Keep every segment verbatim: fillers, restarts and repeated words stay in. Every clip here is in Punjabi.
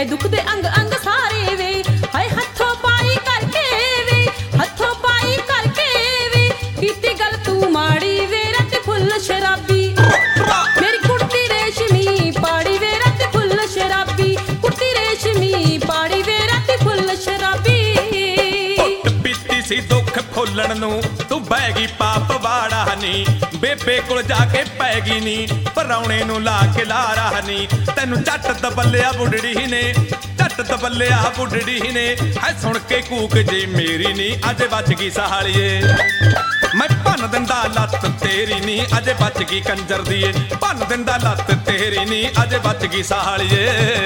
ਐ ਦੁਖਦੇ ਅੰਗ ਅੰਗ ਸਾਰੇ ਵੇ ਹਾਏ ਹੱਥੋਂ ਪਾਈ ਕਰਕੇ ਵੇ ਹੱਥੋਂ ਪਾਈ ਕਰਕੇ ਵੇ ਕੀਤੀ ਗੱਲ ਤੂੰ ਮਾੜੀ ਵੇ ਰੱਤ ਫੁੱਲ ਸ਼ਰਾਬੀ ਮੇਰੀ ਕੁੜਤੀ ਰੇਸ਼ਮੀ ਪਾੜੀ ਵੇ ਰੱਤ ਫੁੱਲ ਸ਼ਰਾਬੀ ਕੁੜਤੀ ਰੇਸ਼ਮੀ ਪਾੜੀ ਵੇ ਰੱਤ ਫੁੱਲ ਸ਼ਰਾਬੀ ਘੁੱਟ ਪੀਤੀ ਸੀ ਦੁੱਖ ਫੁੱਲਣ ਨੂੰ ਤੂੰ ਬਹਿ ਗਈ ਪਾਪ ਵਾੜਾ ਨੀ ਬੇਬੇ ਕੋਲ ਜਾ ਕੇ ਪੈ ਗਈ ਨੀ ਪਰਾਉਣੇ ਨੂੰ ਲਾ ਕੇ ਲਾਰਾ ਨੀ ਤੈਨੂੰ ਝੱਟ ਦਬੱਲਿਆ ਬੁੱਢੜੀ ਨੇ ਝੱਟ ਦਬੱਲਿਆ ਬੁੱਢੜੀ ਨੇ ਹੈ ਸੁਣ ਕੇ ਕੂਕ ਜੀ ਮੇਰੀ ਨੀ ਅੱਜ ਬਚ ਗਈ ਸਾਲੀਏ ਮੈਂ ਭੰਨ ਦਿੰਦਾ ਲੱਤ ਤੇਰੀ ਨੀ ਅੱਜ ਬਚ ਗਈ ਕੰਜਰ ਦੀਏ ਭੰਨ ਦਿੰਦਾ ਲੱਤ ਤੇਰੀ ਨੀ ਅੱਜ ਬਚ ਗਈ ਸਾਲੀਏ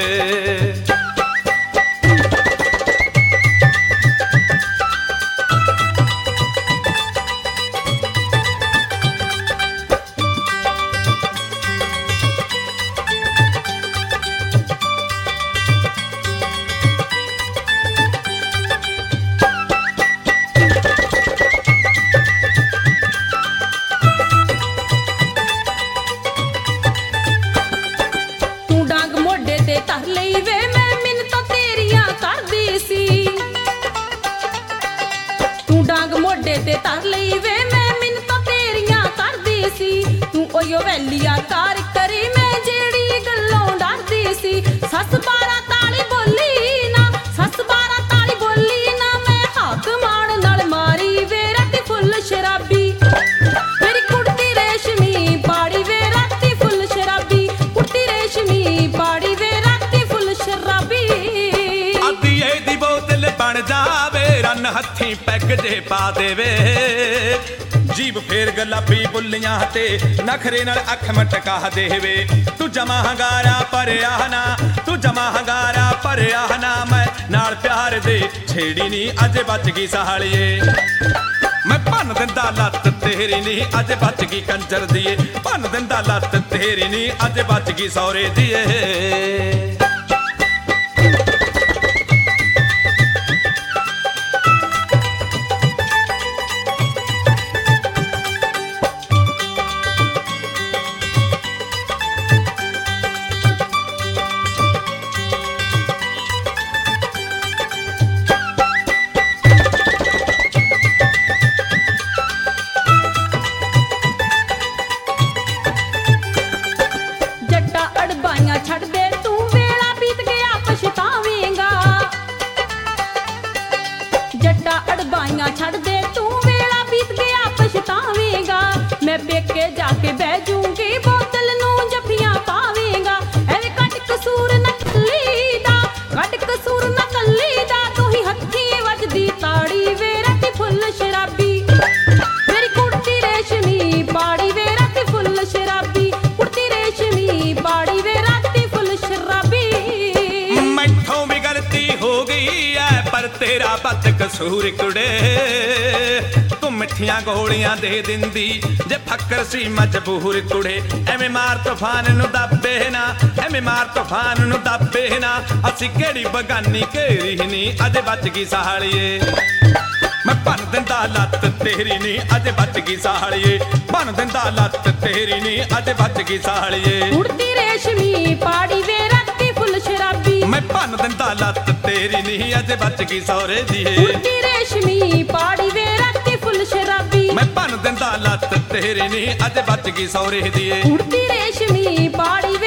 ਧਰ ਲਈ ਵੇ ਮੈਂ ਮਿੰਨਤਾਂ ਤੇਰੀਆਂ ਕਰਦੀ ਸੀ ਤੂੰ ਡਾਂਗ ਮੋਢੇ ਤੇ ਧਰ ਲਈ ਵੇ ਮੈਂ ਮਿੰਨਤਾਂ ਤੇਰੀਆਂ ਕਰਦੀ ਸੀ ਤੂੰ ਓਯੋ ਵੈਲੀਆ ਕਾਰ ਕਰੀ ਮੈਂ ਜਿਹੜੀ ਗੱਲੋਂ ਡਰਦੀ ਸੀ ਸੱਸ ਬਾਰਾਂ ਤਾਲੀ ਬੋਲੀ ਨਾ ਸੱਸ ਬਾਰਾਂ ਤਾਲੀ ਬੋਲੀ ਨਾ ਮੈਂ ਹੱਥ ਮਾਣ ਨਾਲ ਮਾਰੀ ਵੇ ਰੱਤੀ ਫੁੱਲ ਸ਼ਰਾਬੀ ਮੇਰੀ ਕੁੜਤੀ ਰੇਸ਼ਮੀ ਪਾੜੀ ਵੇ ਰੱਤੀ ਫੁੱਲ ਸ਼ਰਾਬੀ ਕੁੜਤੀ ਰੇਸ਼ਮੀ ਪਾੜੀ ਵੇ ਬਣ ਜਾਵੇ ਰੰਨ ਹੱਥੀਂ ਪੈਗ ਜੇ ਪਾ ਦੇਵੇ ਜੀਬ ਫੇਰ ਗੁਲਾਬੀ ਬੁੱਲੀਆਂ ਤੇ ਨਖਰੇ ਨਾਲ ਅੱਖ ਮਟਕਾ ਦੇਵੇ ਤੂੰ ਜਮਾ ਹੰਗਾਰਾ ਭਰਿਆ ਨਾ ਤੂੰ ਜਮਾ ਹੰਗਾਰਾ ਭਰਿਆ ਨਾ ਮੈਂ ਨਾਲ ਪਿਆਰ ਦੇ ਛੇੜੀ ਨੀ ਅੱਜ ਬਚ ਗਈ ਸਾਲੀਏ ਮੈਂ ਭੰਨ ਦਿੰਦਾ ਲੱਤ ਤੇਰੀ ਨੀ ਅੱਜ ਬਚ ਗਈ ਕੰਜਰ ਦੀਏ ਭੰਨ ਦਿੰਦਾ ਲੱਤ ਤੇਰੀ ਨੀ ਅੱਜ ਬਚ ਗਈ ਸੌਰੇ ਦੀਏ ਛੱਡ ਦੇ ਤੂੰ ਵੇਲਾ ਬੀਤ ਗਿਆ ਪਛਤਾਵੇਂਗਾ ਜੱਟਾ ਅੜਬਾਈਆਂ ਛੱਡ ਦੇ ਤੂੰ ਵੇਲਾ ਬੀਤ ਗਿਆ ਪਛਤਾਵੇਂਗਾ ਮੈਂ ਪੇਕੇ ਜਾ ਕੇ ਬਹਿ ਜੂੰਗੀ ਬੋਤਲ ਨੂੰ ਜੱਫੀਆਂ ਪਾਵੇਂਗਾ ਐਵੇਂ ਕੱਟ ਕਸੂਰ ਨਾ ਕੱਲੀ ਦਾ ਕੱਟ ਕਸੂਰ ਨਾ ਕੱਲੀ ਦਾ ਤੂੰ ਹੀ ਹੱਥੀਂ ਵੱਜਦੀ ਤਾੜੀ ਵੇ ਰੱਤੀ ਫੁੱਲ ਸ਼ਰਾਬੀ ਮੇਰੀ ਕੁੜਤੀ ਰੇਸ਼ਮੀ ਪਾੜੀ ਵੇ ਰੱਤੀ ਫੁੱਲ ਸ਼ਰਾਬੀ ਕੁੜਤੀ ਰੇਸ਼ਮੀ ਪਾੜੀ ਵੇ ਮੈਥੋਂ ਵੀ ਗਲਤੀ ਹੋ ਗਈ ਐ ਪਰ ਤੇਰਾ ਵੱਧ ਕਸੂਰ ਕੁੜੇ ਤੂੰ ਮਿੱਠੀਆਂ ਗੋਲੀਆਂ ਦੇ ਦਿੰਦੀ ਜੇ ਫੱਕਰ ਸੀ ਮਜਬੂਰ ਕੁੜੇ ਐਵੇਂ ਮਾਰ ਤੂਫਾਨ ਨੂੰ ਦੱਬੇ ਨਾ ਐਵੇਂ ਮਾਰ ਤੂਫਾਨ ਨੂੰ ਦੱਬੇ ਨਾ ਅਸੀਂ ਕਿਹੜੀ ਬਗਾਨੀ ਘੇਰੀ ਨੀ ਅੱਜ ਬਚ ਗਈ ਸਾਲੀਏ ਮੈਂ ਭੰਨ ਦਿੰਦਾ ਲੱਤ ਤੇਰੀ ਨੀ ਅੱਜ ਬਚ ਗਈ ਸਾਲੀਏ ਭੰਨ ਦਿੰਦਾ ਲੱਤ ਤੇਰੀ ਨੀ ਅੱਜ ਬਚ ਗਈ ਸਾਲੀਏ ਕੁੜਤੀ ਰੇਸ਼ਮੀ ਪਾੜੀ ਵੇ ਰੱਤੀ ਫੁੱਲ ਸ਼ਰਾਬੀ ਮੈਂ ਭੰਨ ਦਿੰਦਾ ਲੱਤ ਤੇਰੀ ਨੀ ਅੱਜ ਬਚ ਗਈ ਸੌਰੇ ਦੀਏ ਕੁੜਤੀ ਰੇਸ਼ਮੀ ਪਾੜੀ ਵੇ ਰੱਤੀ ਫੁੱਲ ਸ਼ਰਾਬੀ ਮੈਂ ਭੰਨ ਦਿੰਦਾ ਲੱਤ ਤੇਰੀ ਨੀ ਅੱਜ ਬਚ ਗਈ ਸੌਰੇ ਦੀਏ ਕੁੜਤੀ ਰੇਸ਼ਮੀ ਪਾੜੀ